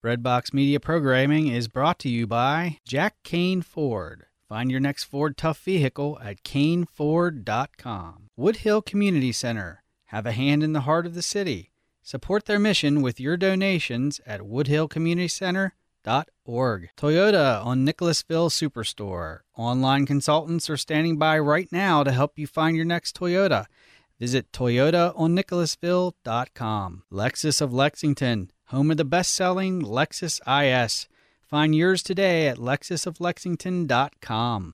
Breadbox Media programming is brought to you by Jack Kane Ford. Find your next Ford Tough vehicle at caneford.com. Woodhill Community Center. Have a hand in the heart of the city. Support their mission with your donations at woodhillcommunitycenter.org. Toyota on Nicholasville Superstore. Online consultants are standing by right now to help you find your next Toyota. Visit toyotaonnicholasville.com. Lexus of Lexington, home of the best-selling Lexus IS. Find yours today at lexusoflexington.com.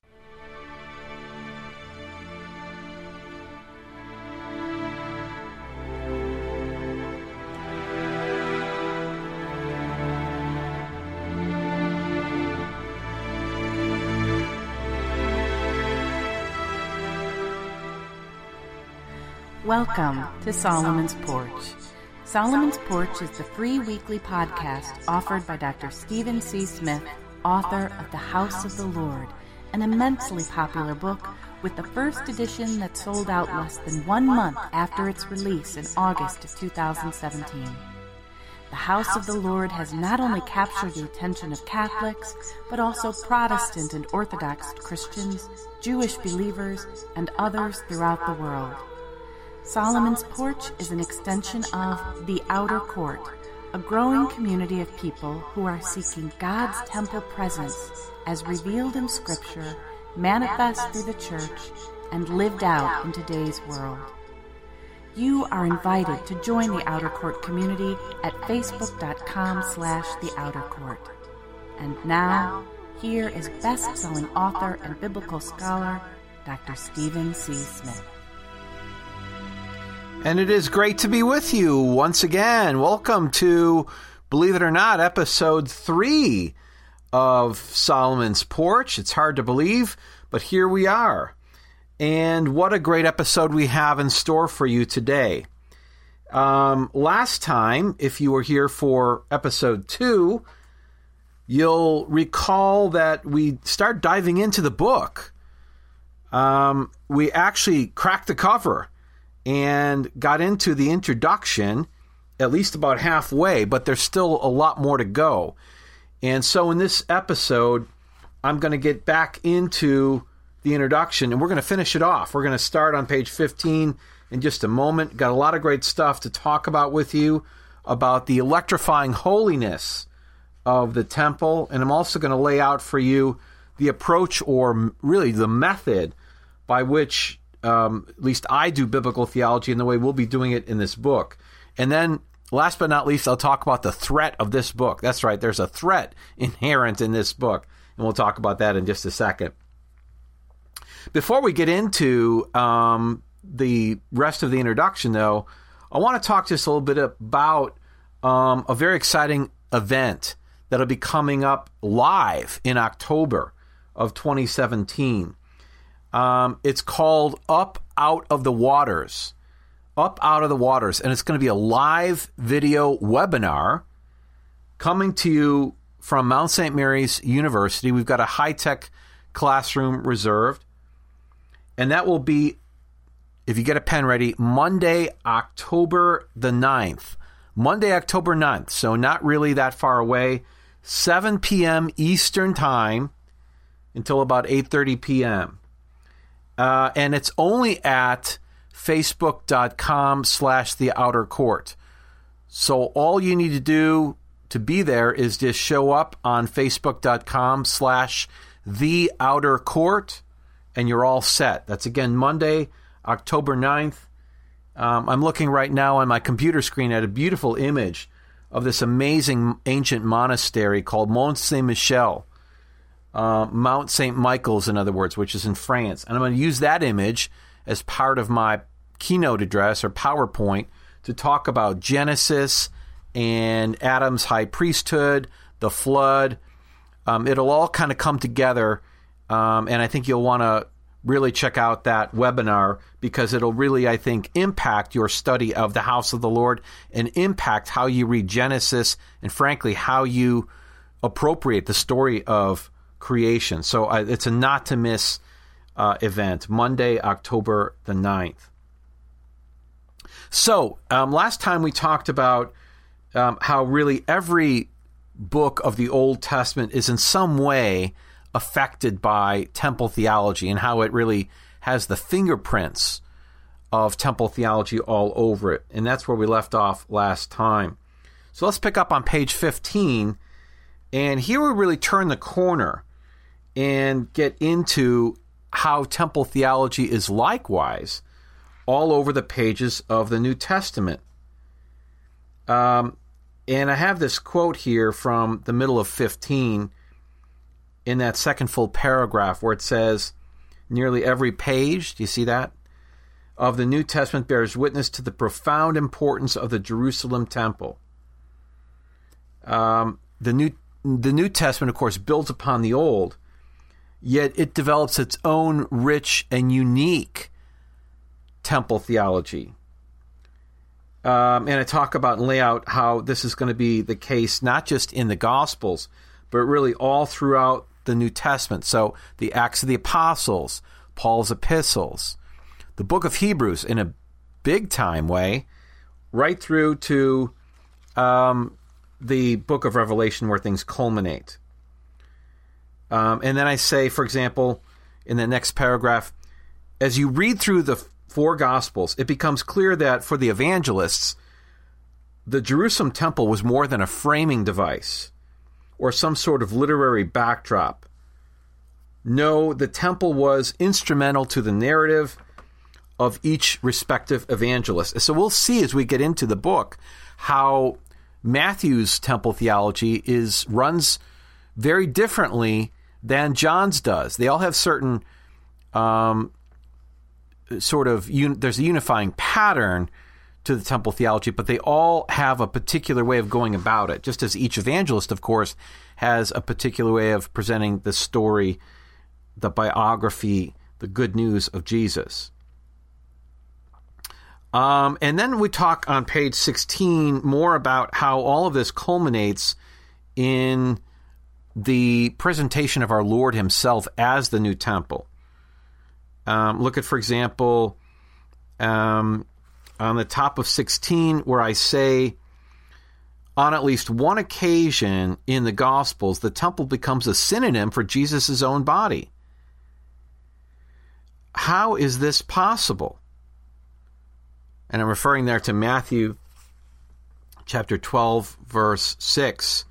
Welcome to Solomon's Porch. Solomon's Porch is the free weekly podcast offered by Dr. Stephen C. Smith, author of The House of the Lord, an immensely popular book with the first edition that sold out less than 1 month after its release in August of 2017. The House of the Lord has not only captured the attention of Catholics, but also Protestant and Orthodox Christians, Jewish believers, and others throughout the world. Solomon's Porch is an extension of The Outer Court, a growing community of people who are seeking God's temple presence as revealed in Scripture, manifest through the church, and lived out in today's world. You are invited to join the Outer Court community at facebook.com/theoutercourt. And now, here is best-selling author and biblical scholar, Dr. Stephen C. Smith. And it is great to be with you once again. Welcome to, believe it or not, episode 3 of Solomon's Porch. It's hard to believe, but here we are. And what a great episode we have in store for you today. Last time, if you were here for episode 2, you'll recall that we start diving into the book. We actually cracked the cover and got into the introduction at least about halfway, but there's still a lot more to go. And so in this episode, I'm going to get back into the introduction, and we're going to finish it off. We're going to start on page 15 in just a moment. Got a lot of great stuff to talk about with you about the electrifying holiness of the temple, and I'm also going to lay out for you the approach, or really the method by which at least I do biblical theology, and the way we'll be doing it in this book. And then, last but not least, I'll talk about the threat of this book. That's right, there's a threat inherent in this book, and we'll talk about that in just a second. Before we get into the rest of the introduction, though, I want to talk just a little bit about a very exciting event that'll be coming up live in October of 2017. It's called Up Out of the Waters. Up Out of the Waters. And it's going to be a live video webinar coming to you from Mount St. Mary's University. We've got a high-tech classroom reserved. And that will be, if you get a pen ready, Monday, October the 9th. Monday, October 9th. So not really that far away. 7 p.m. Eastern Time until about 8:30 p.m. And it's only at facebook.com/theoutercourt. So all you need to do to be there is just show up on facebook.com/theoutercourt, and you're all set. That's, again, Monday, October 9th. I'm looking right now on my computer screen at a beautiful image of this amazing ancient monastery called Mont Saint-Michel. Mount St. Michael's, in other words, which is in France. And I'm going to use that image as part of my keynote address or PowerPoint to talk about Genesis and Adam's high priesthood, the flood. It'll all kind of come together, and I think you'll want to really check out that webinar because it'll really, I think, impact your study of the house of the Lord and impact how you read Genesis and, frankly, how you appropriate the story of creation. So it's a not-to-miss event, Monday, October the 9th. So last time we talked about how really every book of the Old Testament is in some way affected by temple theology and how it really has the fingerprints of temple theology all over it. And that's where we left off last time. So let's pick up on page 15. And here we really turn the corner and get into how temple theology is likewise all over the pages of the New Testament. And I have this quote here from the middle of 15 in that second full paragraph where it says, nearly every page, do you see that, of the New Testament bears witness to the profound importance of the Jerusalem temple. The New Testament, of course, builds upon the Old, yet it develops its own rich and unique temple theology. And I talk about and lay out how this is going to be the case not just in the Gospels, but really all throughout the New Testament. So the Acts of the Apostles, Paul's epistles, the book of Hebrews in a big-time way, right through to the book of Revelation where things culminate. And then I say, for example, in the next paragraph, as you read through the four Gospels, it becomes clear that for the evangelists, the Jerusalem temple was more than a framing device or some sort of literary backdrop. No, the temple was instrumental to the narrative of each respective evangelist. So we'll see as we get into the book how Matthew's temple theology runs very differently than John's does. They all have certain there's a unifying pattern to the temple theology, but they all have a particular way of going about it, just as each evangelist, of course, has a particular way of presenting the story, the biography, the good news of Jesus. And then we talk on page 16 more about how all of this culminates in the presentation of our Lord himself as the new temple. Look at, for example, on the top of 16, where I say, on at least one occasion in the Gospels, the temple becomes a synonym for Jesus' own body. How is this possible? And I'm referring there to Matthew chapter 12, verse 6.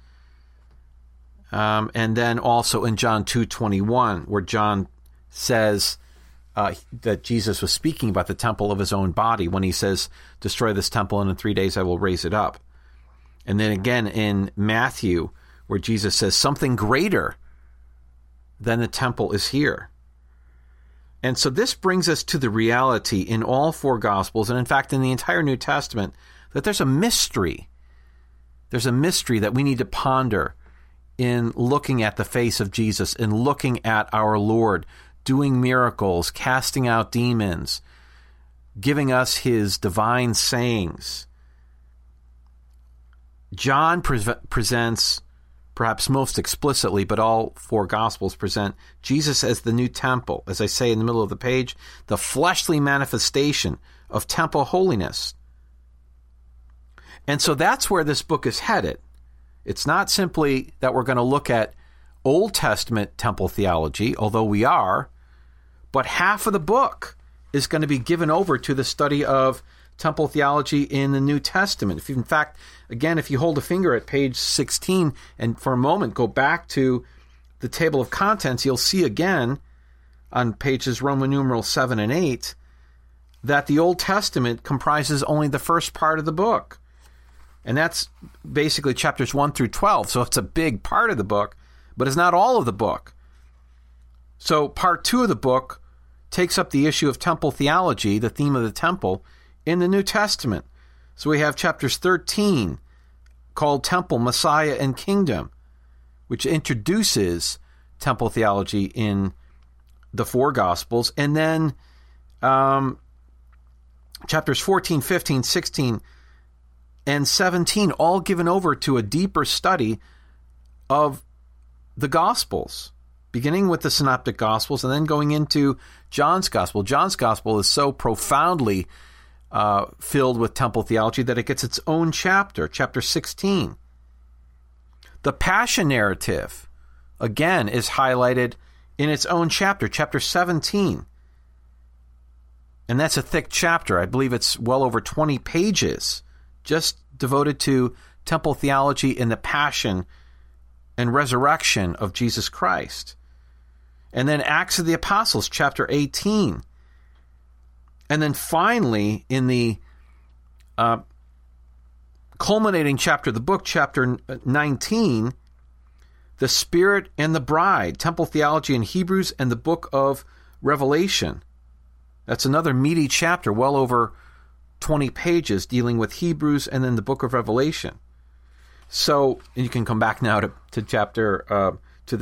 And then also in John 2:21, where John says that Jesus was speaking about the temple of his own body when he says, destroy this temple and in 3 days I will raise it up. And then again in Matthew, where Jesus says something greater than the temple is here. And so this brings us to the reality in all four Gospels, and in fact in the entire New Testament, that there's a mystery. There's a mystery that we need to ponder in looking at the face of Jesus, in looking at our Lord doing miracles, casting out demons, giving us his divine sayings. John presents, perhaps most explicitly, but all four Gospels present Jesus as the new temple, as I say in the middle of the page, the fleshly manifestation of temple holiness. And so that's where this book is headed. It's not simply that we're going to look at Old Testament temple theology, although we are, but half of the book is going to be given over to the study of temple theology in the New Testament. In fact, again, if you hold a finger at page 16 and for a moment go back to the table of contents, you'll see again on pages Roman numeral 7 and 8 that the Old Testament comprises only the first part of the book. And that's basically chapters 1 through 12. So it's a big part of the book, but it's not all of the book. So part 2 of the book takes up the issue of temple theology, the theme of the temple, in the New Testament. So we have chapters 13 called Temple, Messiah, and Kingdom, which introduces temple theology in the four Gospels. And then chapters 14, 15, 16, and 17, all given over to a deeper study of the Gospels, beginning with the Synoptic Gospels and then going into John's Gospel. John's Gospel is so profoundly filled with temple theology that it gets its own chapter, chapter 16. The Passion narrative, again, is highlighted in its own chapter, chapter 17. And that's a thick chapter. I believe it's well over 20 pages, just devoted to temple theology and the passion and resurrection of Jesus Christ. And then Acts of the Apostles, chapter 18. And then finally, in the culminating chapter of the book, chapter 19, the Spirit and the Bride, temple theology in Hebrews and the book of Revelation. That's another meaty chapter, well over 20 pages, dealing with Hebrews and then the book of Revelation. So you can come back now to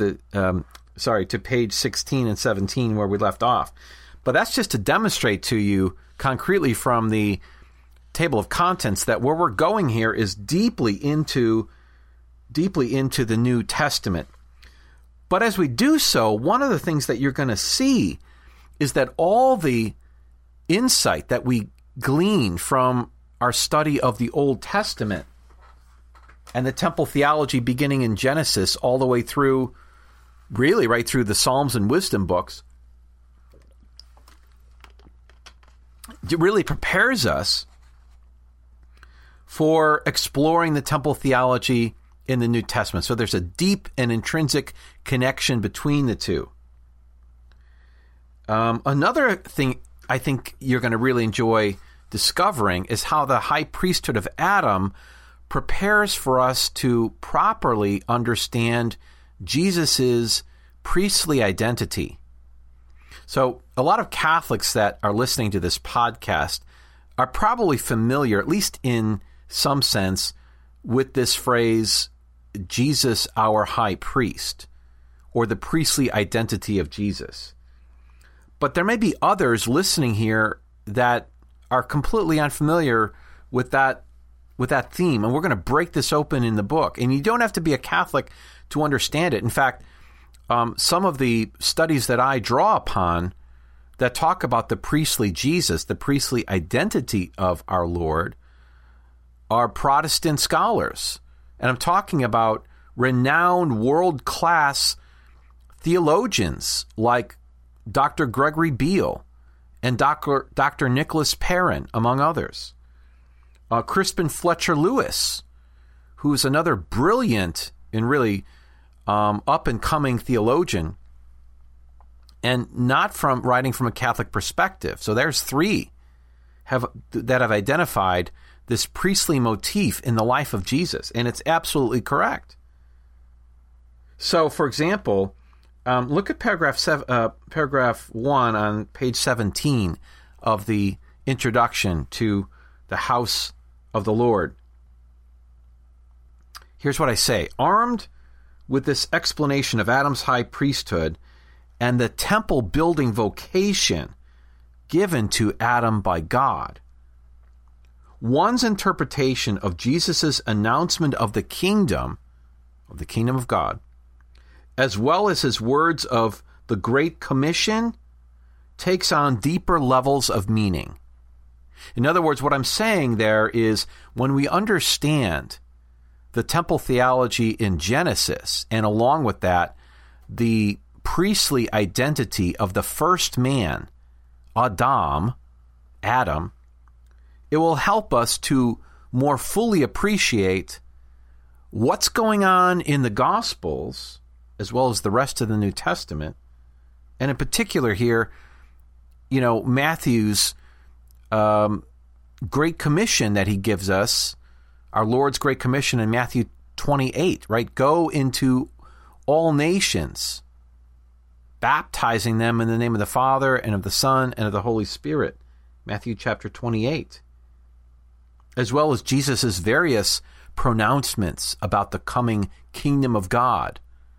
page 16 and 17 where we left off. But that's just to demonstrate to you concretely from the table of contents that where we're going here is deeply into the New Testament. But as we do so, one of the things that you're going to see is that all the insight that we glean from our study of the Old Testament and the temple theology beginning in Genesis all the way through, really right through the Psalms and Wisdom books, it really prepares us for exploring the temple theology in the New Testament. So there's a deep and intrinsic connection between the two. Another thing I think you're going to really enjoy discovering is how the high priesthood of Adam prepares for us to properly understand Jesus's priestly identity. So a lot of Catholics that are listening to this podcast are probably familiar, at least in some sense, with this phrase, Jesus our high priest, or the priestly identity of Jesus. But there may be others listening here that are completely unfamiliar with that theme, and we're going to break this open in the book. And you don't have to be a Catholic to understand it. In fact, some of the studies that I draw upon that talk about the priestly Jesus, the priestly identity of our Lord, are Protestant scholars. And I'm talking about renowned world-class theologians like Dr. Gregory Beale and Dr. Nicholas Perrin, among others. Crispin Fletcher Lewis, who's another brilliant and really up-and-coming theologian, and not from writing from a Catholic perspective. So there's three that have identified this priestly motif in the life of Jesus, and it's absolutely correct. So, for example, look at paragraph 1 on page 17 of the introduction to the House of the Lord. Here's what I say. Armed with this explanation of Adam's high priesthood and the temple building vocation given to Adam by God, one's interpretation of Jesus' announcement of the kingdom of God, as well as his words of the Great Commission, takes on deeper levels of meaning. In other words, what I'm saying there is when we understand the temple theology in Genesis, and along with that, the priestly identity of the first man, Adam, it will help us to more fully appreciate what's going on in the Gospels, as well as the rest of the New Testament, and in particular here, Matthew's Great Commission that he gives us, our Lord's Great Commission in Matthew 28, right? Go into all nations, baptizing them in the name of the Father and of the Son and of the Holy Spirit. Matthew chapter 28. As well as Jesus' various pronouncements about the coming kingdom of God.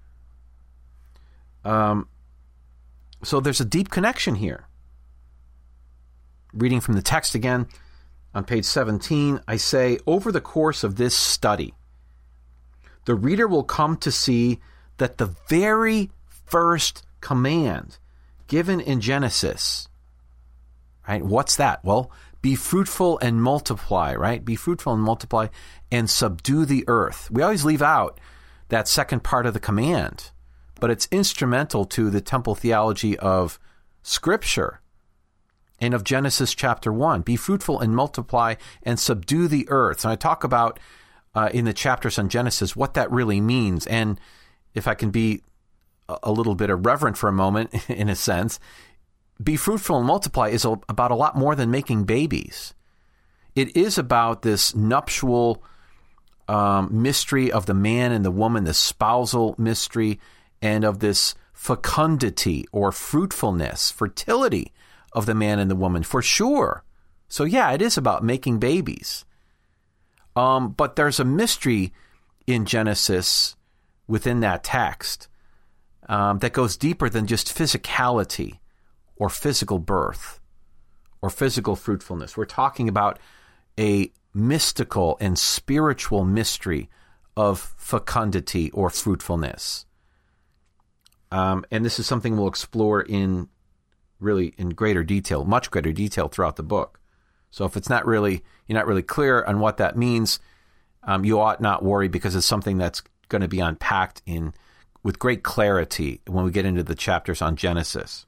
So there's a deep connection here. Reading from the text again, on page 17, I say, over the course of this study, the reader will come to see that the very first command given in Genesis, right? What's that? Well, be fruitful and multiply, right? Be fruitful and multiply and subdue the earth. We always leave out that second part of the command, but it's instrumental to the temple theology of Scripture and of Genesis chapter 1. Be fruitful and multiply and subdue the earth. And I talk about in the chapters on Genesis what that really means. And if I can be a little bit irreverent for a moment, in a sense, be fruitful and multiply is about a lot more than making babies. It is about this nuptial mystery of the man and the woman, the spousal mystery, and of this fecundity or fruitfulness, fertility of the man and the woman, for sure. So yeah, it is about making babies. But there's a mystery in Genesis within that text that goes deeper than just physicality or physical birth or physical fruitfulness. We're talking about a mystical and spiritual mystery of fecundity or fruitfulness. And this is something we'll explore in greater detail, much greater detail throughout the book. So if you're not really clear on what that means, you ought not worry, because it's something that's going to be unpacked with great clarity when we get into the chapters on Genesis.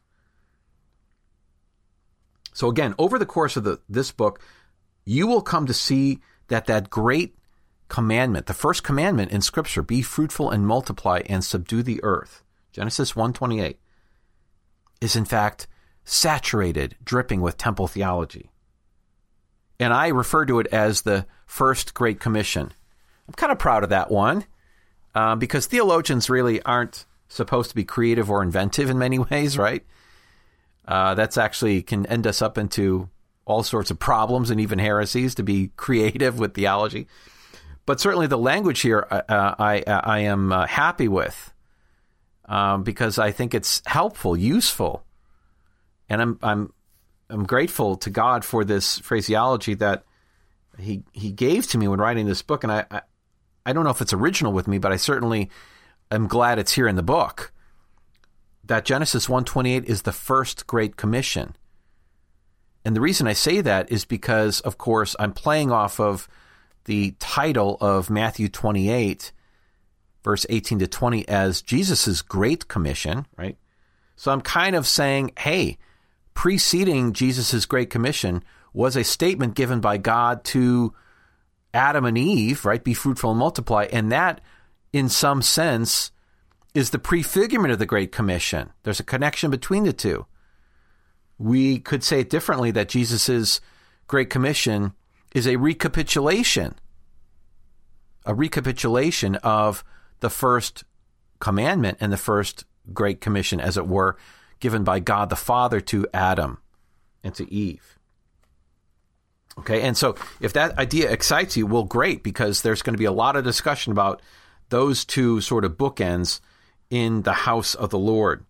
So again, over the course of this book, you will come to see that great commandment, the first commandment in Scripture, be fruitful and multiply and subdue the earth, Genesis 1:28, is in fact saturated, dripping with temple theology. And I refer to it as the first Great Commission. I'm kind of proud of that one, because theologians really aren't supposed to be creative or inventive in many ways, right? That's actually can end us up into all sorts of problems and even heresies to be creative with theology. But certainly the language here I am happy with, because I think it's helpful, useful, and I'm grateful to God for this phraseology that He gave to me when writing this book. And I don't know if it's original with me, but I certainly am glad it's here in the book. That Genesis 1:28 is the first Great Commission. And the reason I say that is because, of course, I'm playing off of the title of Matthew 28, verse 18 to 20, as Jesus' Great Commission, right? So I'm kind of saying, hey, preceding Jesus' Great Commission was a statement given by God to Adam and Eve, right? Be fruitful and multiply. And that, in some sense, is the prefigurement of the Great Commission. There's a connection between the two. We could say it differently, that Jesus' Great Commission is a recapitulation of the first commandment and the first Great Commission, as it were, given by God the Father to Adam and to Eve. Okay, and so if that idea excites you, well, great, because there's going to be a lot of discussion about those two sort of bookends in the house of the Lord.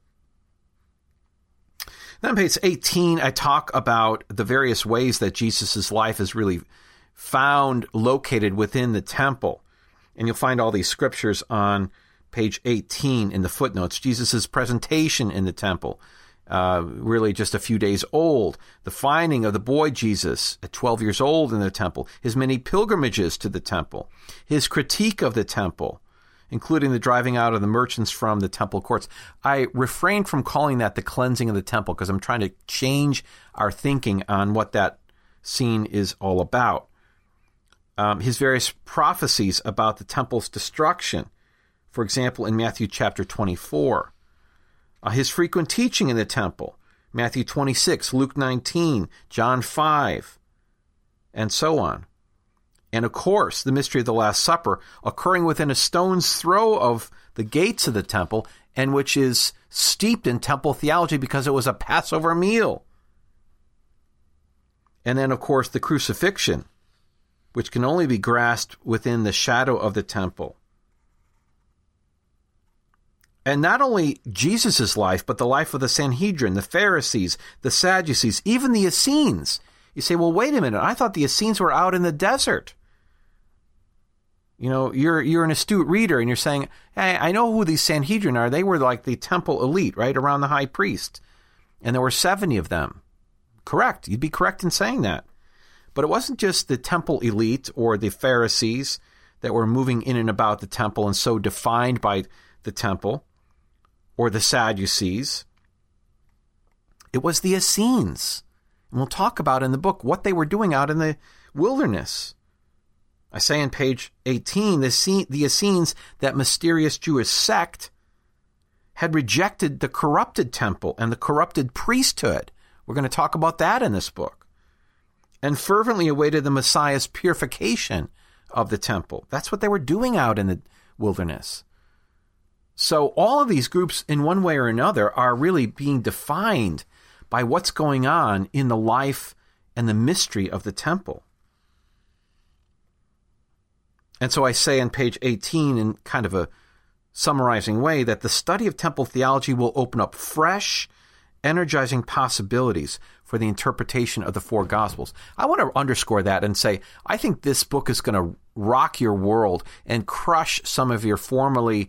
Then on page 18, I talk about the various ways that Jesus' life is really found located within the temple. And you'll find all these scriptures on page 18 in the footnotes. Jesus' presentation in the temple, really just a few days old. The finding of the boy Jesus at 12 years old in the temple. His many pilgrimages to the temple. His critique of the temple, including the driving out of the merchants from the temple courts. I refrain from calling that the cleansing of the temple, because I'm trying to change our thinking on what that scene is all about. His various prophecies about the temple's destruction, for example, in Matthew chapter 24. His frequent teaching in the temple, Matthew 26, Luke 19, John 5, and so on. And of course, the mystery of the Last Supper, occurring within a stone's throw of the gates of the temple, and which is steeped in temple theology because it was a Passover meal. And then, of course, the crucifixion, which can only be grasped within the shadow of the temple. And not only Jesus' life, but the life of the Sanhedrin, the Pharisees, the Sadducees, even the Essenes. You say, well, wait a minute, I thought the Essenes were out in the desert. You know, you're an astute reader, and you're saying, hey, I know who these Sanhedrin are. They were like the temple elite, right, around the high priest. And there were 70 of them. Correct. You'd be correct in saying that. But it wasn't just the temple elite or the Pharisees that were moving in and about the temple and so defined by the temple, or the Sadducees. It was the Essenes. And we'll talk about in the book what they were doing out in the wilderness. I say on page 18, the Essenes, that mysterious Jewish sect, had rejected the corrupted temple and the corrupted priesthood. We're going to talk about that in this book. And fervently awaited the Messiah's purification of the temple. That's what they were doing out in the wilderness. So all of these groups, in one way or another, are really being defined by what's going on in the life and the mystery of the temple. And so I say on page 18, in kind of a summarizing way, that the study of temple theology will open up fresh, energizing possibilities for the interpretation of the four Gospels. I want to underscore that and say, I think this book is going to rock your world and crush some of your formerly,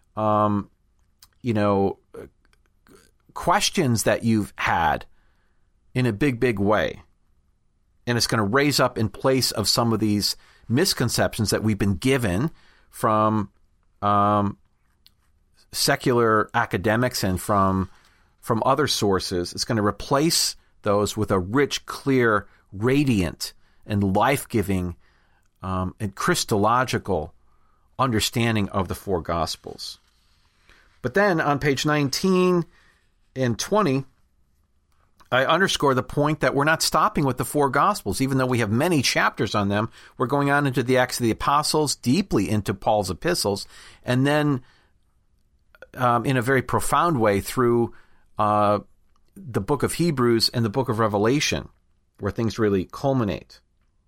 questions that you've had in a big, big way. And it's going to raise up in place of some of these misconceptions that we've been given from secular academics and from other sources. It's going to replace those with a rich, clear, radiant, and life-giving and Christological understanding of the four Gospels. But then on page 19 and 20, I underscore the point that we're not stopping with the four Gospels. Even though we have many chapters on them, we're going on into the Acts of the Apostles, deeply into Paul's epistles, and then in a very profound way through the book of Hebrews and the book of Revelation, where things really culminate.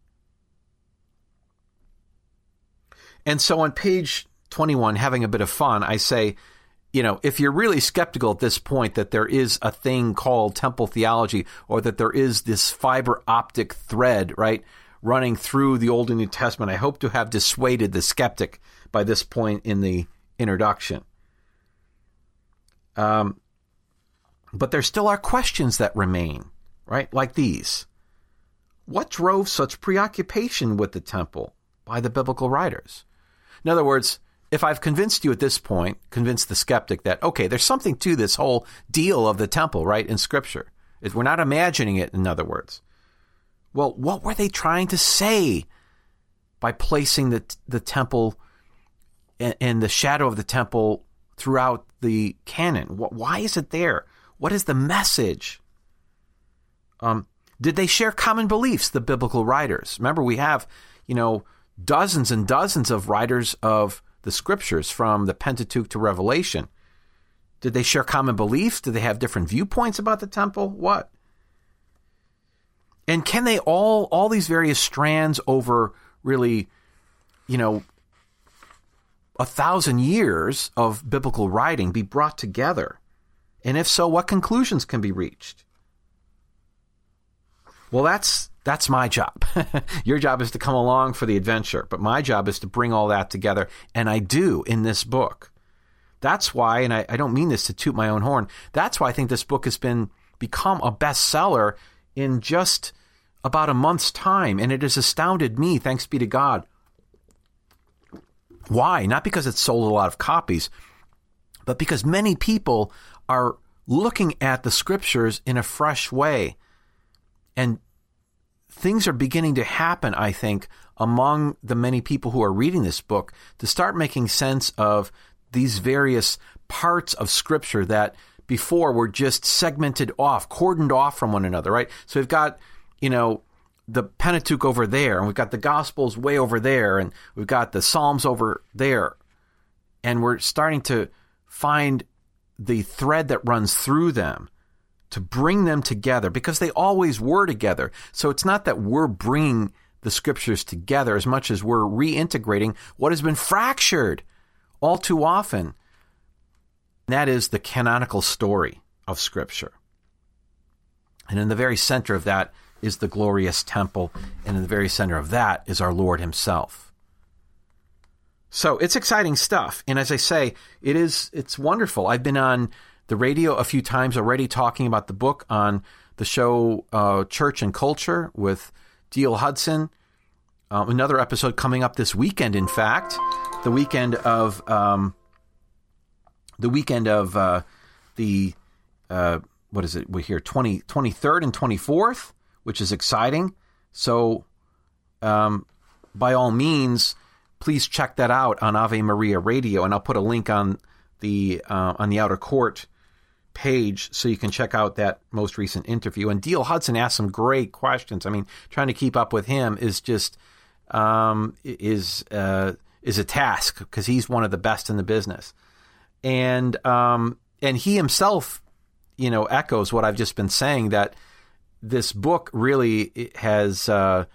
And so on page 21, having a bit of fun, I say, if you're really skeptical at this point that there is a thing called temple theology, or that there is this fiber optic thread, right, running through the Old and New Testament, I hope to have dissuaded the skeptic by this point in the introduction. But there still are questions that remain, right, like these. What drove such preoccupation with the temple by the biblical writers? In other words, if I've convinced you at this point, convinced the skeptic that, okay, there's something to this whole deal of the temple, right, in Scripture. We're not imagining it, in other words. Well, what were they trying to say by placing the temple and the shadow of the temple throughout the canon? Why is it there? What is the message? Did they share common beliefs, the biblical writers? Remember, we have, dozens and dozens of writers of the Scriptures, from the Pentateuch to Revelation. Did they share common beliefs? Did they have different viewpoints about the temple? What? And can they all these various strands over really, 1,000 years of biblical writing be brought together? And if so, what conclusions can be reached? Well, that's my job. Your job is to come along for the adventure, but my job is to bring all that together, and I do in this book. That's why, and I don't mean this to toot my own horn, that's why I think this book has become a bestseller in just about a month's time, and it has astounded me, thanks be to God. Why? Not because it's sold a lot of copies, but because many people are looking at the Scriptures in a fresh way. And things are beginning to happen, I think, among the many people who are reading this book to start making sense of these various parts of Scripture that before were just segmented off, cordoned off from one another, right? So we've got, the Pentateuch over there, and we've got the Gospels way over there, and we've got the Psalms over there. And we're starting to find the thread that runs through them, to bring them together, because they always were together. So it's not that we're bringing the Scriptures together as much as we're reintegrating what has been fractured all too often. And that is the canonical story of Scripture. And in the very center of that is the glorious temple, and in the very center of that is our Lord himself. So it's exciting stuff. And as I say, it's wonderful. I've been on the radio a few times already talking about the book on the show Church and Culture with D.L. Hudson. another episode coming up this weekend. In fact, the weekend of what is it? We're here 23rd and 24th, which is exciting. So, by all means, please check that out on Ave Maria Radio, and I'll put a link on the Outer Court page so you can check out that most recent interview. And Diehl Hudson asked some great questions. I mean, trying to keep up with him is just is a task, because he's one of the best in the business, and he himself, echoes what I've just been saying, that this book really has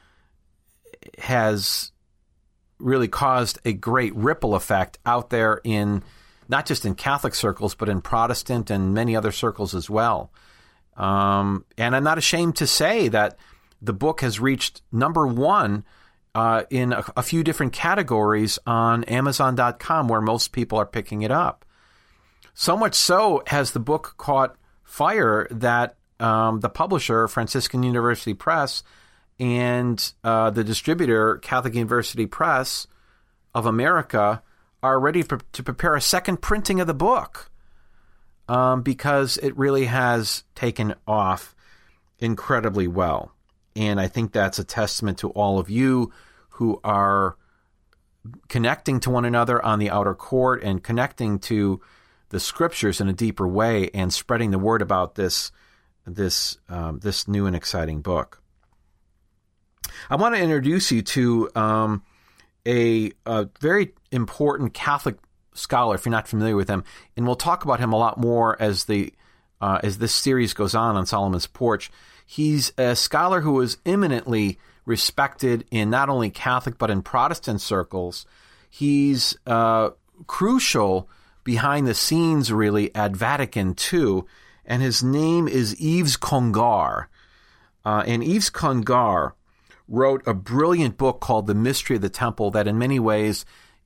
really caused a great ripple effect out there, in not just in Catholic circles, but in Protestant and many other circles as well. And I'm not ashamed to say that the book has reached number one in a few different categories on Amazon.com, where most people are picking it up. So much so has the book caught fire that the publisher, Franciscan University Press, and the distributor, Catholic University Press of America, are ready to prepare a second printing of the book, because it really has taken off incredibly well. And I think that's a testament to all of you who are connecting to one another on the Outer Court and connecting to the Scriptures in a deeper way, and spreading the word about this new and exciting book. I want to introduce you to a very important Catholic scholar, if you're not familiar with him, and we'll talk about him a lot more as this series goes on Solomon's Porch. He's a scholar who is eminently respected in not only Catholic but in Protestant circles. He's crucial behind the scenes, really, at Vatican II, and his name is Yves Congar. And Yves Congar wrote a brilliant book called The Mystery of the Temple that in many ways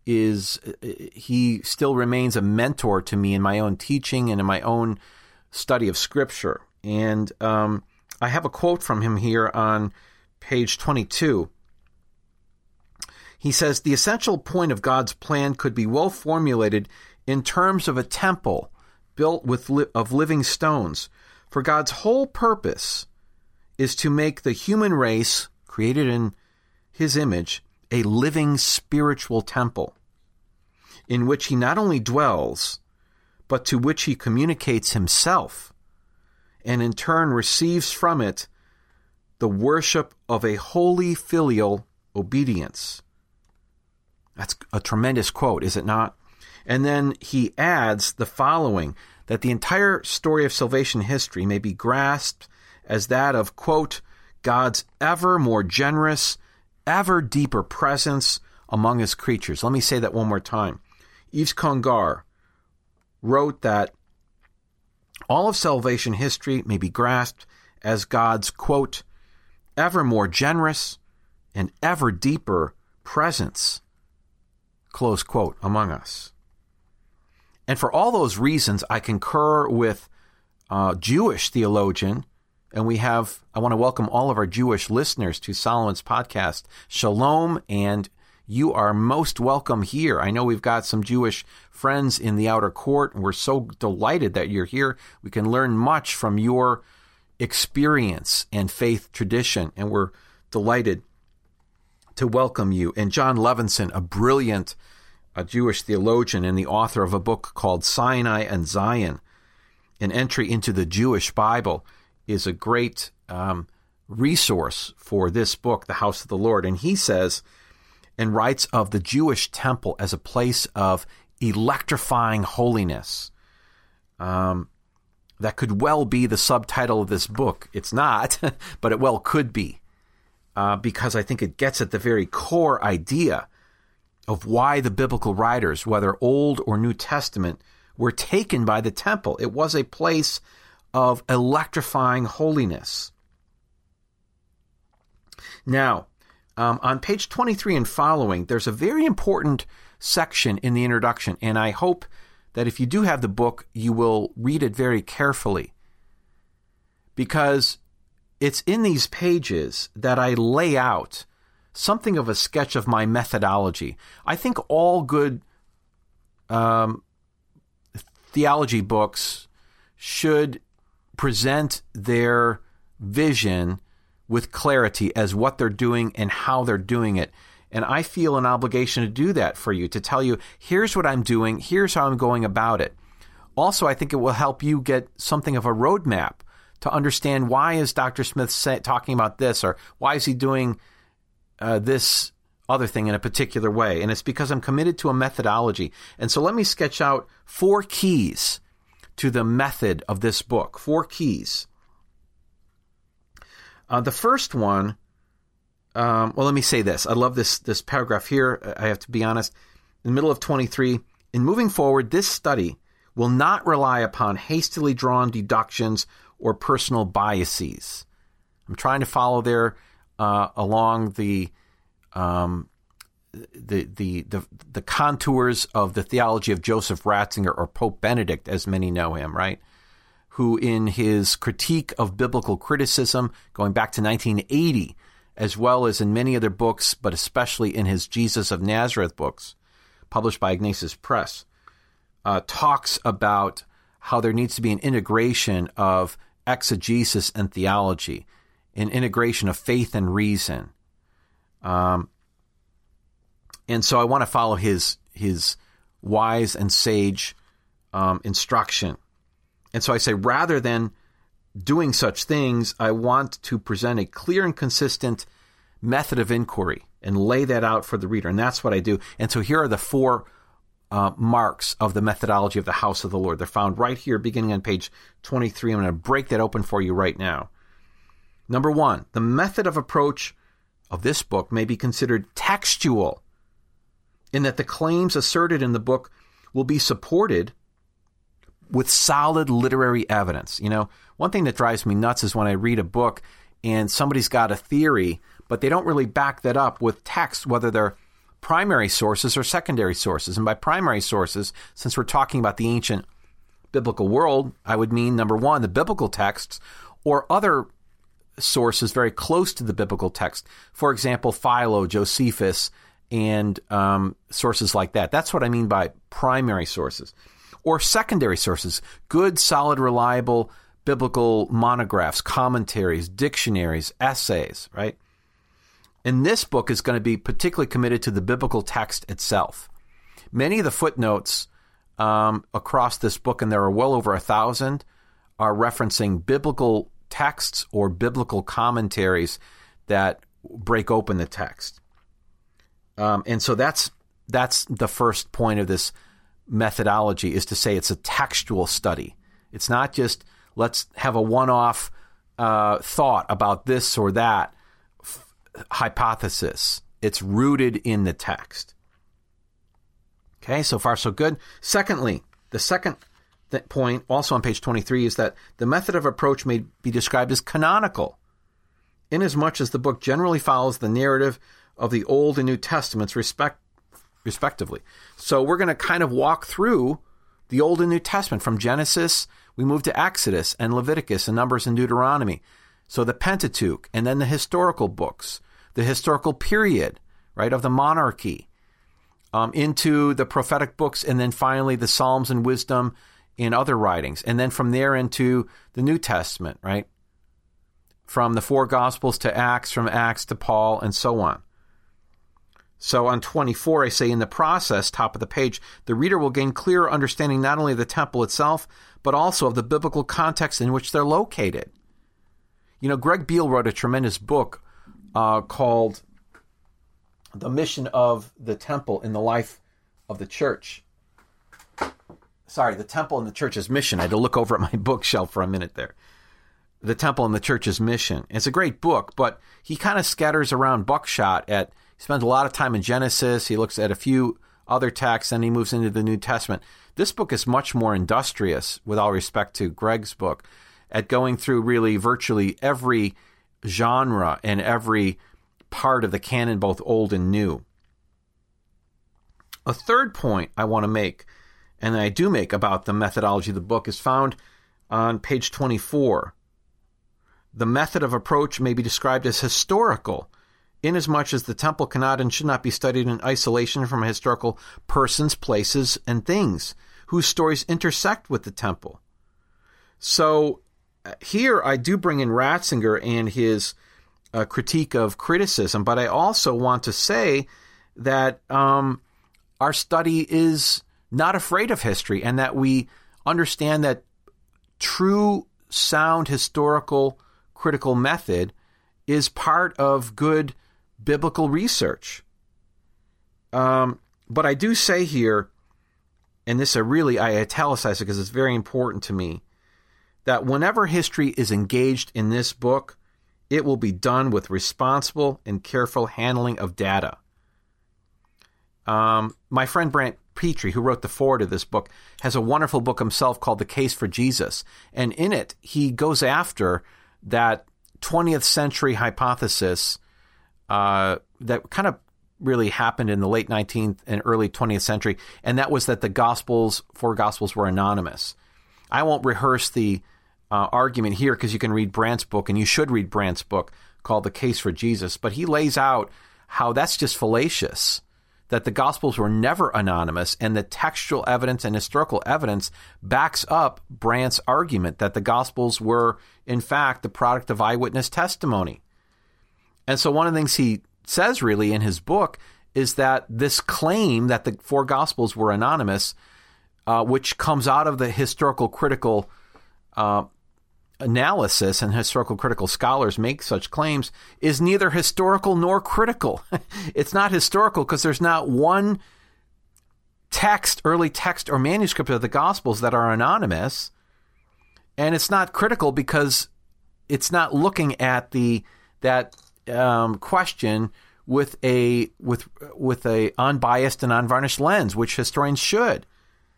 he still remains a mentor to me in my own teaching and in my own study of Scripture. And I have a quote from him here on page 22. He says, "The essential point of God's plan could be well formulated in terms of a temple built of living stones, for God's whole purpose is to make the human race, created in His image, a living spiritual temple, in which He not only dwells, but to which He communicates Himself, and in turn receives from it the worship of a holy filial obedience." That's a tremendous quote, is it not? And then he adds the following, that the entire story of salvation history may be grasped as that of, quote, God's ever more generous, ever deeper presence among His creatures. Let me say that one more time. Yves Congar wrote that all of salvation history may be grasped as God's, quote, ever more generous and ever deeper presence, close quote, among us. And for all those reasons, I concur with Jewish theologian, and I want to welcome all of our Jewish listeners to Solomon's podcast. Shalom, and you are most welcome here. I know we've got some Jewish friends in the Outer Court, and we're so delighted that you're here. We can learn much from your experience and faith tradition, and we're delighted to welcome you. And John Levinson, a brilliant Jewish theologian and the author of a book called Sinai and Zion, An Entry into the Jewish Bible, is a great resource for this book, The House of the Lord. And he says and writes of the Jewish temple as a place of electrifying holiness. That could well be the subtitle of this book. It's not, but it well could be, because I think it gets at the very core idea of why the biblical writers, whether Old or New Testament, were taken by the temple. It was a place of electrifying holiness. Now, on page 23 and following, there's a very important section in the introduction, and I hope that if you do have the book, you will read it very carefully, because it's in these pages that I lay out something of a sketch of my methodology. I think all good theology books should present their vision with clarity as what they're doing and how they're doing it. And I feel an obligation to do that for you, to tell you, here's what I'm doing, here's how I'm going about it. Also, I think it will help you get something of a roadmap to understand, why is Dr. Smith talking about this, or why is he doing this other thing in a particular way. And it's because I'm committed to a methodology. And so let me sketch out 4 keys to the method of this book. 4 keys. The first one, let me say this. I love this paragraph here. I have to be honest. In the middle of 23, in moving forward, this study will not rely upon hastily drawn deductions or personal biases. I'm trying to follow there along the contours of the theology of Joseph Ratzinger, or Pope Benedict, as many know him, right? Who in his critique of biblical criticism, going back to 1980, as well as in many other books, but especially in his Jesus of Nazareth books, published by Ignatius Press, talks about how there needs to be an integration of exegesis and theology, an integration of faith and reason. And so I want to follow his wise and sage instruction. And so I say, rather than doing such things, I want to present a clear and consistent method of inquiry and lay that out for the reader. And that's what I do. And so here are the 4 marks of the methodology of the house of the Lord. They're found right here, beginning on page 23. I'm going to break that open for you right now. Number 1, the method of approach of this book may be considered textual, in that the claims asserted in the book will be supported with solid literary evidence. You know, one thing that drives me nuts is when I read a book and somebody's got a theory, but they don't really back that up with text, whether they're primary sources or secondary sources. And by primary sources, since we're talking about the ancient biblical world, I would mean, number 1, the biblical texts, or other sources very close to the biblical text. For example, Philo, Josephus, and sources like that. That's what I mean by primary sources. Or secondary sources, good, solid, reliable biblical monographs, commentaries, dictionaries, essays, right? And this book is going to be particularly committed to the biblical text itself. Many of the footnotes across this book, and there are well over 1,000, are referencing biblical texts or biblical commentaries that break open the text. And so that's the first point of this methodology, is to say it's a textual study. It's not just let's have a one-off thought about this or that hypothesis. It's rooted in the text. Okay, so far so good. Secondly, the second point, also on page 23, is that the method of approach may be described as canonical, inasmuch as the book generally follows the narrative of the Old and New Testaments respectively. So we're going to kind of walk through the Old and New Testament. From Genesis, we move to Exodus and Leviticus and Numbers and Deuteronomy. So the Pentateuch, and then the historical books, the historical period, right, of the monarchy, into the prophetic books, and then finally the Psalms and wisdom in other writings. And then from there into the New Testament, right? From the 4 Gospels to Acts, from Acts to Paul, and so on. So on 24, I say, in the process, top of the page, the reader will gain clearer understanding not only of the temple itself, but also of the biblical context in which they're located. You know, Greg Beale wrote a tremendous book called The Mission of the Temple in the Life of the Church. Sorry, The Temple and the Church's Mission. I had to look over at my bookshelf for a minute there. The Temple and the Church's Mission. It's a great book, but he kind of scatters around buckshot at, he spends a lot of time in Genesis, he looks at a few other texts, and he moves into the New Testament. This book is much more industrious, with all respect to Greg's book, at going through really virtually every genre and every part of the canon, both old and new. A third point I want to make, and I do make, about the methodology of the book is found on page 24. The method of approach may be described as historical, inasmuch as the temple cannot and should not be studied in isolation from historical persons, places, and things whose stories intersect with the temple. So here I do bring in Ratzinger and his critique of criticism, but I also want to say that our study is not afraid of history, and that we understand that true, sound, historical, critical method is part of good biblical research. But I do say here, and this I italicize it because it's very important to me, that whenever history is engaged in this book, it will be done with responsible and careful handling of data. My friend Brant Petrie, who wrote the foreword of this book, has a wonderful book himself called The Case for Jesus. And in it, he goes after that 20th century hypothesis that kind of really happened in the late 19th and early 20th century, and that was that the four Gospels were anonymous. I won't rehearse the argument here because you can read Brandt's book, and you should read Brandt's book called The Case for Jesus, but he lays out how that's just fallacious, that the Gospels were never anonymous, and the textual evidence and historical evidence backs up Brandt's argument that the Gospels were, in fact, the product of eyewitness testimony. And so one of the things he says really in his book is that this claim that the four Gospels were anonymous, which comes out of the historical critical analysis, and historical critical scholars make such claims, is neither historical nor critical. It's not historical because there's not one early text or manuscript of the Gospels that are anonymous, and it's not critical because it's not looking at that question with a unbiased and unvarnished lens, which historians should.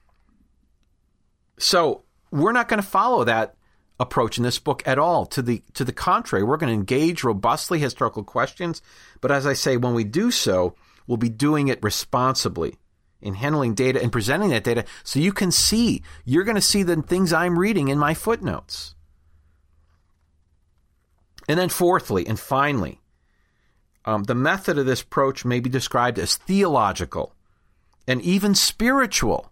So we're not going to follow that approach in this book at all. To the contrary, we're going to engage robustly historical questions, but as I say, when we do so, we'll be doing it responsibly in handling data and presenting that data so you're going to see the things I'm reading in my footnotes. And then fourthly and finally, the method of this approach may be described as theological and even spiritual,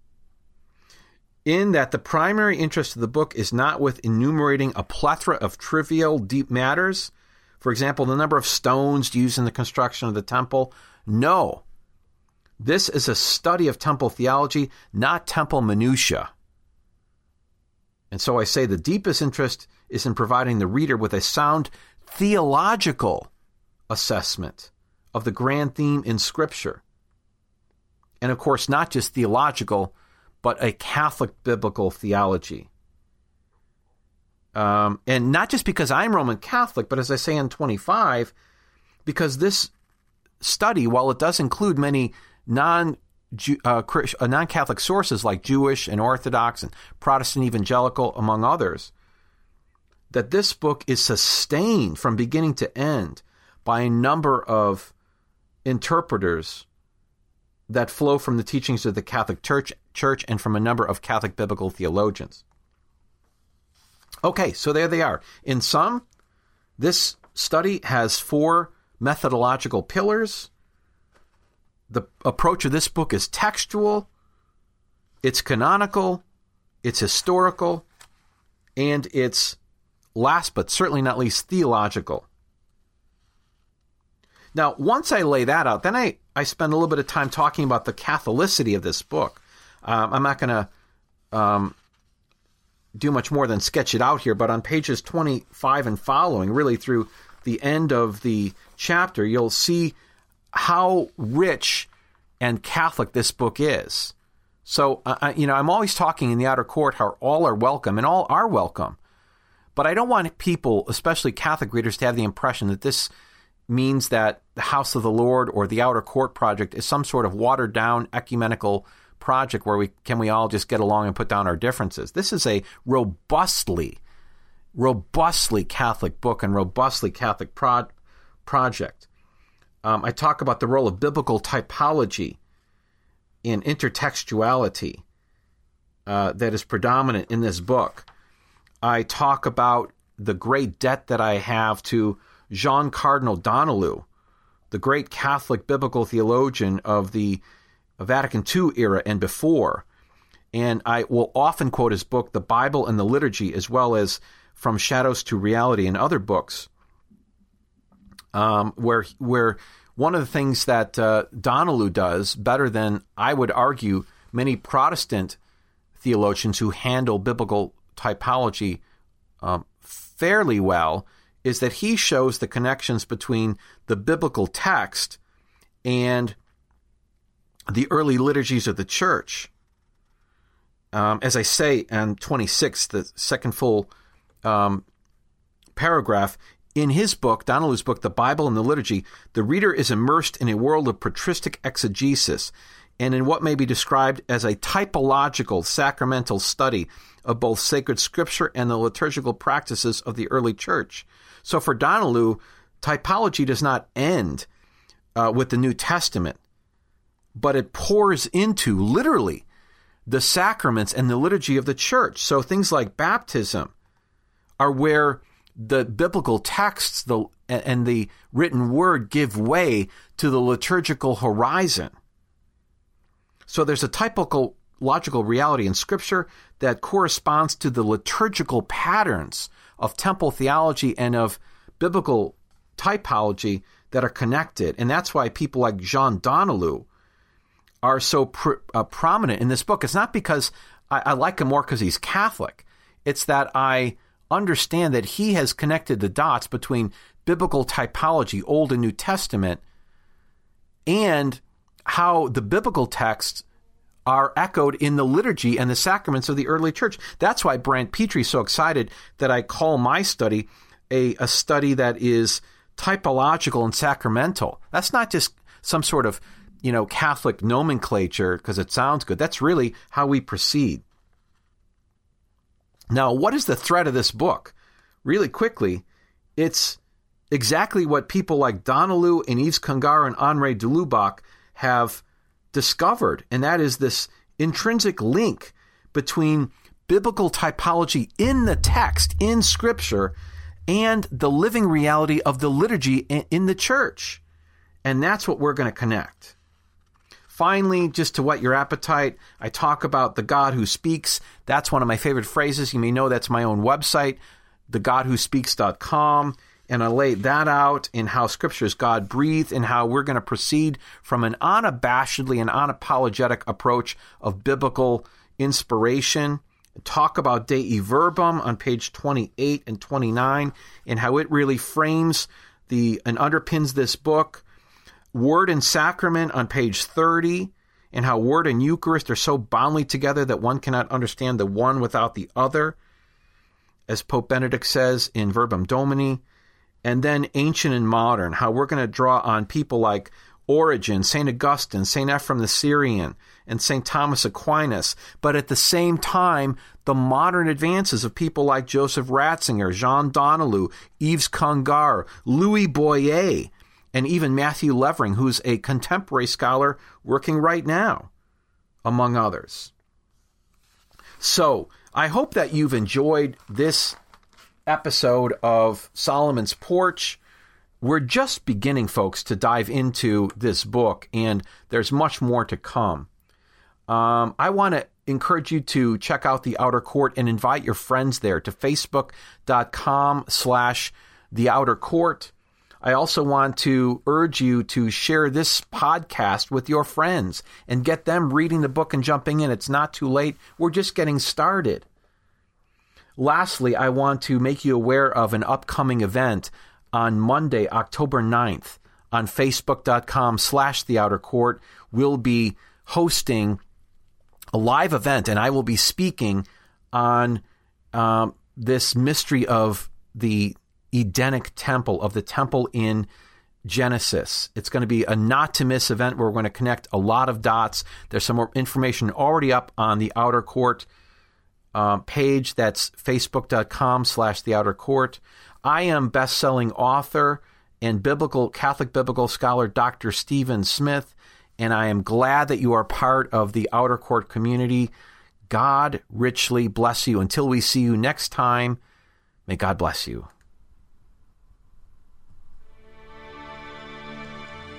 in that the primary interest of the book is not with enumerating a plethora of trivial, deep matters, for example, the number of stones used in the construction of the temple. No, this is a study of temple theology, not temple minutiae. And so I say the deepest interest is in providing the reader with a sound theological assessment of the grand theme in Scripture. And of course, not just theological, but a Catholic biblical theology. And not just because I'm Roman Catholic, but as I say in 25, because this study, while it does include many non-Catholic sources like Jewish and Orthodox and Protestant evangelical, among others, that this book is sustained from beginning to end by a number of interpreters that flow from the teachings of the Catholic Church and from a number of Catholic biblical theologians. Okay, so there they are. In sum, this study has 4 methodological pillars. The approach of this book is textual, it's canonical, it's historical, and it's, last but certainly not least, theological. Now, once I lay that out, then I spend a little bit of time talking about the Catholicity of this book. I'm not going to do much more than sketch it out here, but on pages 25 and following, really through the end of the chapter, you'll see how rich and Catholic this book is. So, I'm always talking in the outer court how all are welcome, and all are welcome. But I don't want people, especially Catholic readers, to have the impression that this means that the House of the Lord or the Outer Court Project is some sort of watered-down ecumenical project where we all just get along and put down our differences. This is a robustly Catholic book and robustly Catholic project. I talk about the role of biblical typology in intertextuality that is predominant in this book. I talk about the great debt that I have to Jean Cardinal Donnelly, the great Catholic biblical theologian of the Vatican II era and before. And I will often quote his book, The Bible and the Liturgy, as well as From Shadows to Reality and other books, where one of the things that Donnelly does better than, I would argue, many Protestant theologians who handle biblical typology fairly well is that he shows the connections between the biblical text and the early liturgies of the church. As I say on 26, the second full paragraph, in his book, Donnelly's book, The Bible and the Liturgy, the reader is immersed in a world of patristic exegesis and in what may be described as a typological sacramental study of both sacred scripture and the liturgical practices of the early church. So for Donnelly, typology does not end with the New Testament, but it pours into, literally, the sacraments and the liturgy of the church. So things like baptism are where the biblical texts and the written word give way to the liturgical horizon. So there's a typological reality in Scripture that corresponds to the liturgical patterns of temple theology and of biblical typology that are connected. And that's why people like John Donnelly are so prominent in this book. It's not because I like him more because he's Catholic. It's that I understand that he has connected the dots between biblical typology, Old and New Testament, and how the biblical texts are echoed in the liturgy and the sacraments of the early church. That's why Brant Petrie is so excited that I call my study a study that is typological and sacramental. That's not just some sort of, Catholic nomenclature because it sounds good. That's really how we proceed. Now, what is the thread of this book? Really quickly, it's exactly what people like Donnelly and Yves Congar and Henri de Lubac have discovered, and that is this intrinsic link between biblical typology in the text, in Scripture, and the living reality of the liturgy in the church. And that's what we're going to connect. Finally, just to whet your appetite, I talk about the God who speaks. That's one of my favorite phrases. You may know that's my own website, thegodwhospeaks.com. And I lay that out in how Scripture is God-breathed and how we're going to proceed from an unabashedly and unapologetic approach of biblical inspiration. Talk about Dei Verbum on page 28 and 29 and how it really frames and underpins this book. Word and Sacrament on page 30, and how Word and Eucharist are so boundly together that one cannot understand the one without the other, as Pope Benedict says in Verbum Domini. And then Ancient and Modern, how we're going to draw on people like Origen, St. Augustine, St. Ephrem the Syrian, and St. Thomas Aquinas, but at the same time, the modern advances of people like Joseph Ratzinger, Jean Donnelly, Yves Congar, Louis Boyer, and even Matthew Levering, who's a contemporary scholar working right now, among others. So, I hope that you've enjoyed this episode of Solomon's Porch. We're just beginning, folks, to dive into this book, and there's much more to come. I want to encourage you to check out The Outer Court and invite your friends there to facebook.com/The Outer Court. I also want to urge you to share this podcast with your friends and get them reading the book and jumping in. It's not too late. We're just getting started. Lastly, I want to make you aware of an upcoming event on Monday, October 9th, on facebook.com/The Outer Court. We'll be hosting a live event, and I will be speaking on this mystery of the Edenic temple, of the temple in Genesis. It's going to be a not-to-miss event where we're going to connect a lot of dots. There's some more information already up on the Outer Court page. That's facebook.com/The Outer Court. I am best-selling author and Catholic biblical scholar Dr. Stephen Smith, and I am glad that you are part of the Outer Court community. God richly bless you. Until we see you next time, may God bless you.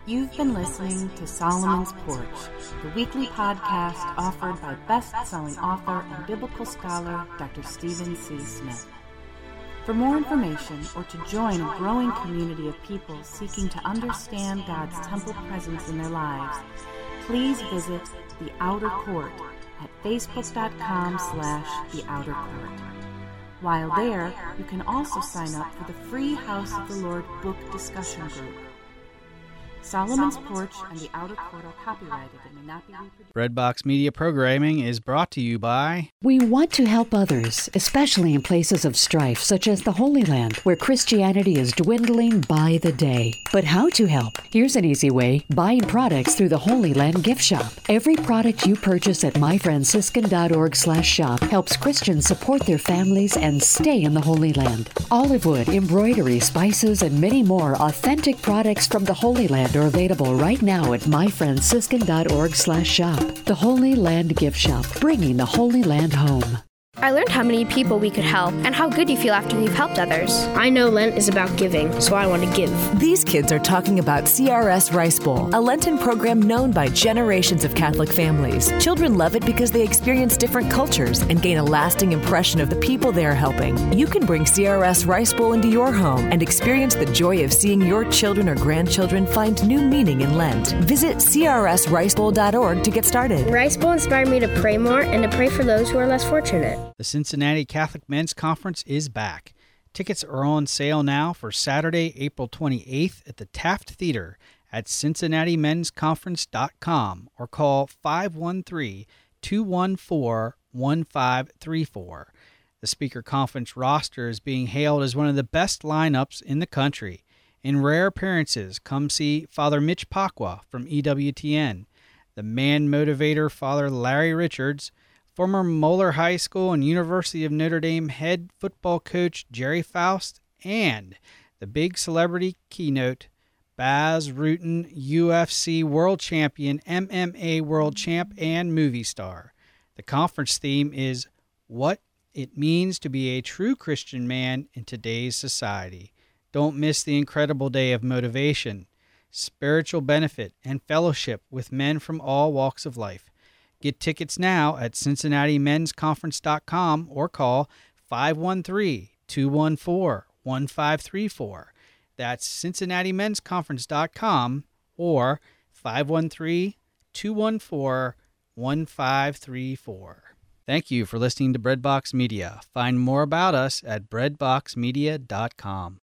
You've been listening to Solomon's Porch, the weekly podcast offered by best-selling author and biblical scholar Dr. Stephen C. Smith. For more information or to join a growing community of people seeking to understand God's temple presence in their lives, please visit The Outer Court at facebook.com/The Outer Court. While there, you can also sign up for the free House of the Lord book discussion group. Solomon's Porch and The Outer Court are copyrighted and may not be reproduced. Breadbox Media Programming is brought to you by... We want to help others, especially in places of strife, such as the Holy Land, where Christianity is dwindling by the day. But how to help? Here's an easy way. Buying products through the Holy Land gift shop. Every product you purchase at myfranciscan.org/shop helps Christians support their families and stay in the Holy Land. Olive wood, embroidery, spices, and many more authentic products from the Holy Land are available right now at myfranciscan.org/shop. The Holy Land Gift Shop, bringing the Holy Land home. I learned how many people we could help and how good you feel after you've helped others. I know Lent is about giving, so I want to give. These kids are talking about CRS Rice Bowl, a Lenten program known by generations of Catholic families. Children love it because they experience different cultures and gain a lasting impression of the people they are helping. You can bring CRS Rice Bowl into your home and experience the joy of seeing your children or grandchildren find new meaning in Lent. Visit crsricebowl.org to get started. Rice Bowl inspired me to pray more and to pray for those who are less fortunate. The Cincinnati Catholic Men's Conference is back. Tickets are on sale now for Saturday, April 28th at the Taft Theater at CincinnatiMen'sConference.com or call 513-214-1534. The speaker conference roster is being hailed as one of the best lineups in the country. In rare appearances, come see Father Mitch Pacwa from EWTN, the man motivator Father Larry Richards, former Moeller High School and University of Notre Dame head football coach Jerry Faust, and the big celebrity keynote, Baz Rutten, UFC world champion, MMA world champ, and movie star. The conference theme is What It Means to Be a True Christian Man in Today's Society. Don't miss the incredible day of motivation, spiritual benefit, and fellowship with men from all walks of life. Get tickets now at CincinnatiMen'sConference.com or call 513-214-1534. That's CincinnatiMen'sConference.com or 513-214-1534. Thank you for listening to Breadbox Media. Find more about us at breadboxmedia.com.